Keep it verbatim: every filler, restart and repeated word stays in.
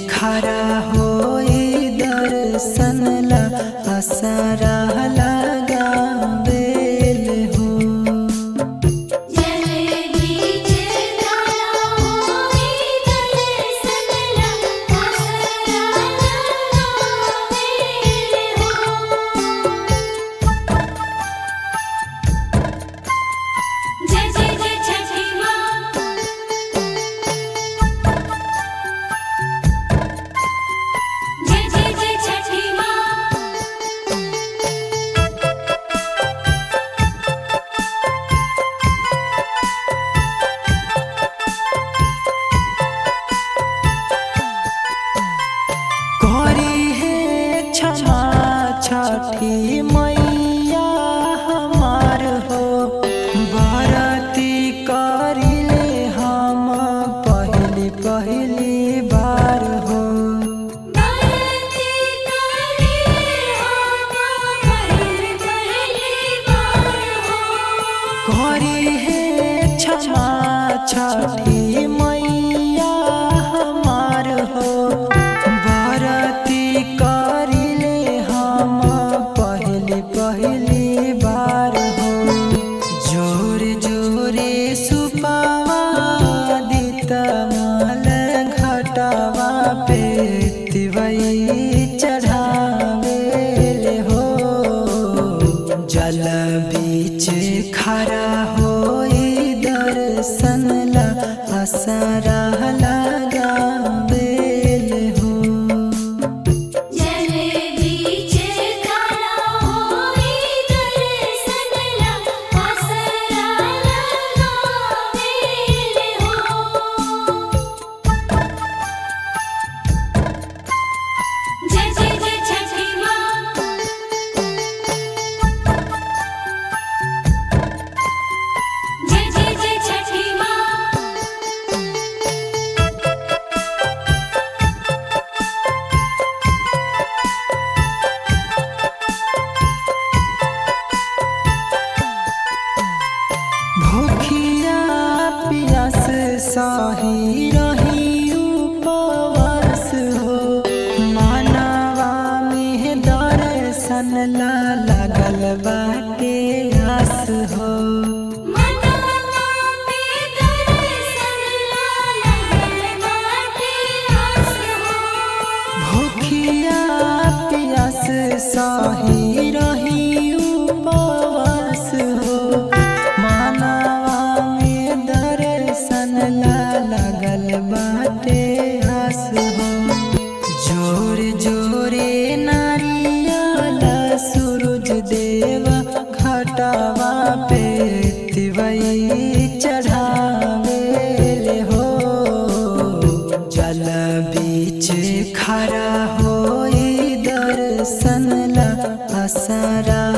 खड़ा होई दर्शन ला असरा लगावेल हो। छठी मैया हमार हो बरती करिले हम पहली पहली बार हो। करी है क्षमा छठी मैया हमार हो बरती पहली बार हो। जोर जोरे सुपावा दित माल घटावा पे तिवई चढ़ावेल हो। जल बीच खड़ा होई दर्शन ला असरा लगावेल हो। भूखिया पियास साही रही उपवास हो मानवा में दर्शन ला लागल बाटे आस हो। भूखिया पियास साही रही उपवास हो लगल बाटे आस हो। जोर जोरे नारियल सूरज देवा घटावा पे तिवई चढ़ावेल हो। जल बीच खड़ा होई दर्शन ला असरा